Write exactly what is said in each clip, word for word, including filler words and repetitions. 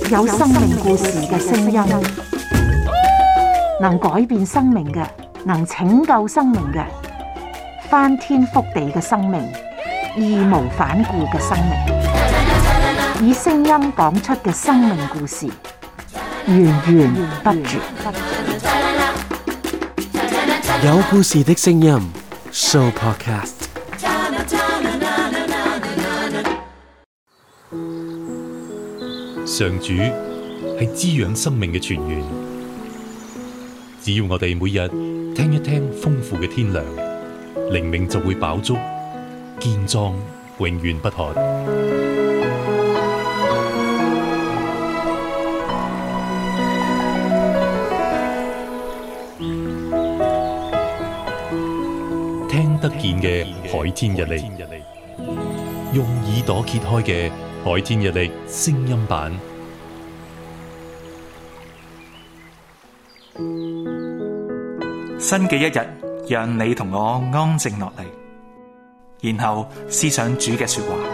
有生命故事嘅聲音，能改變生命嘅，能拯救生命嘅，翻天覆地嘅生命，義無反顧嘅生命，以聲音講出嘅生命故事，源源不絕。 有故事的聲音 Show Podcast。 上主係滋養生命嘅泉源，只要我哋每日聽一聽豐富嘅天糧，靈命就會飽足、健壯、永遠不渴。聽得見嘅海天日曆，用耳朵揭開嘅海天日曆聲音版， 新嘅一日，讓你同我安靜落嚟，然後思想主嘅說話。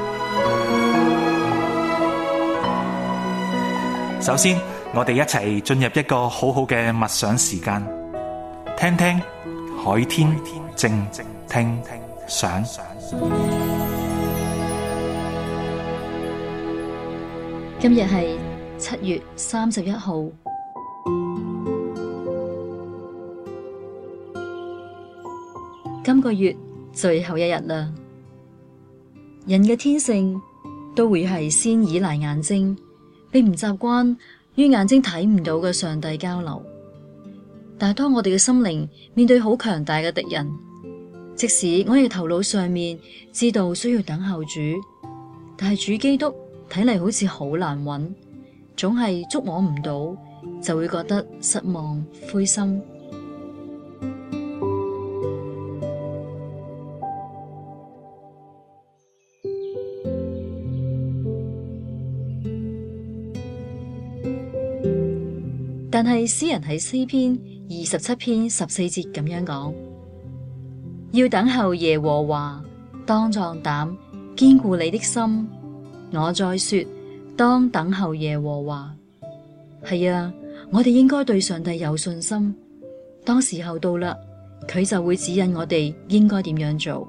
首先，我哋一齊進入一個好好嘅默想時間，聽聽海天靜聽想。 今日係七月三十一號。今個月最後一日啦。人嘅天性都會係先依賴眼睛，並唔習慣與眼睛睇唔到嘅上帝交流。但係當我哋嘅心靈面對好強大嘅敵人，即使我哋頭腦上面知道需要等候主，但係主基督睇嚟好似好難揾，總係捉摸唔到，就會覺得失望灰心。但係詩人喺詩篇二十七篇十四節咁樣講：要等候耶和華，當壯膽，堅固你的心。我再說，當等候耶和華。係啊，我哋應該對上帝有信心。當時候到啦，佢就會指引我哋應該點樣做。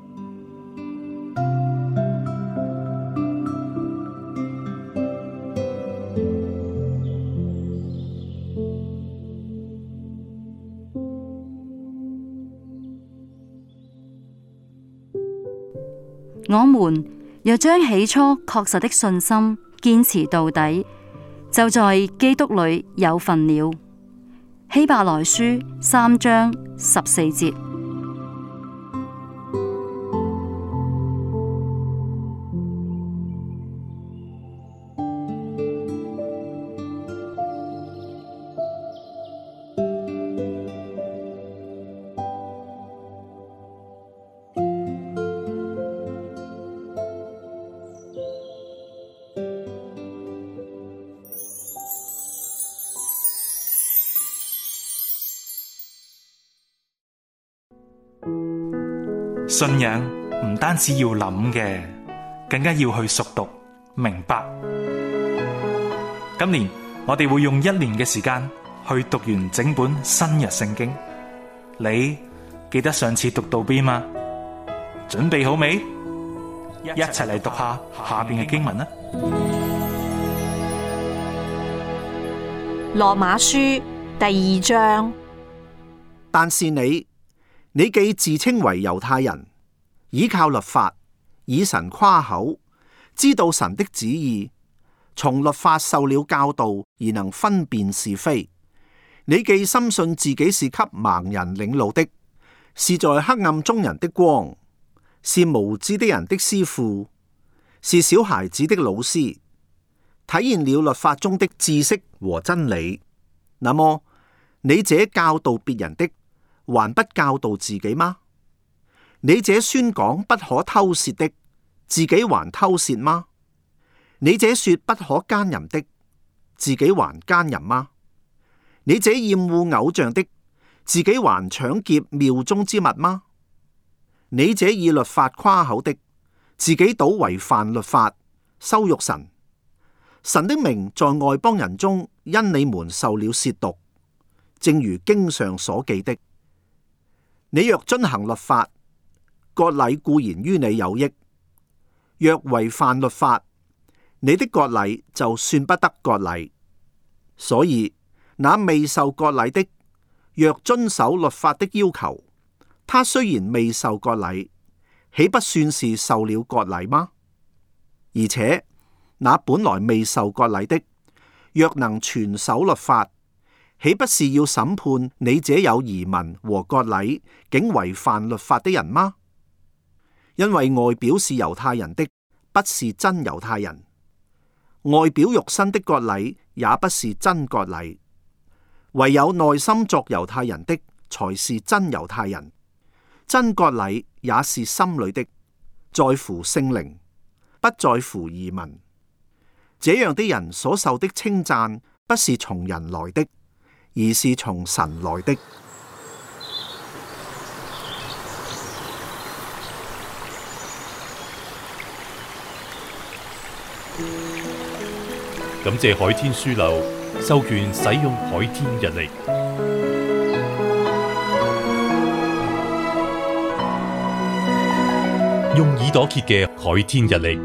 我們若將起初確實的信心堅持到底，就在基督裏有份了。希伯來書三章十四節。 信仰唔單止要諗嘅，更加要去熟讀明白。今年我哋會用一年嘅時間去讀完整本新約聖經。你記得上次讀到邊嗎？準備好未？一齊嚟讀下下邊嘅經文啦。 羅馬書第二章。 但是你你既自稱為猶太人，倚靠律法，以神誇口，知道神的旨意，從律法受了教導而能分辨是非。你既深信自己是給盲人領路的，是在黑暗中人的光，是無知的人的師傅，是小孩子的老師，體現了律法中的知識和真理。那麼你這教導別人的，還不教導自己嗎？你這宣講不可偷竊的，自己還偷竊嗎？你這說不可奸淫的，自己還奸淫嗎？你這厭惡偶像的，自己還搶劫廟中之物嗎？你這以律法誇口的，自己倒違犯律法，羞辱神。 神的名在外邦人中因你們受了褻瀆，正如經上所記的。你若遵行律法，割禮固然於你有益；若違犯律法，你的割禮就算不得割禮。所以那未受割禮的，若遵守律法的要求，他雖然未受割禮，豈不算是受了割禮嗎？而且那本來未受割禮的，若能全守律法，豈不是要審判你這有儀文和割禮竟違反律法的人嗎？因為外表是猶太人的，不是真猶太人；外表肉身的割禮也不是真割禮。唯有內心作猶太人的，才是真猶太人。真割禮也是心裏的，在乎聖靈，不在乎儀文。這樣的人所受的稱讚，不是從人來的，而是從神來的。 感謝海天書樓授權使用海天日曆，用耳朵揭嘅海天日曆，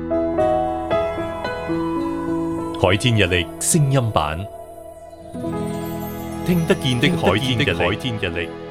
海天日曆聲音版，聽得見的海天日曆。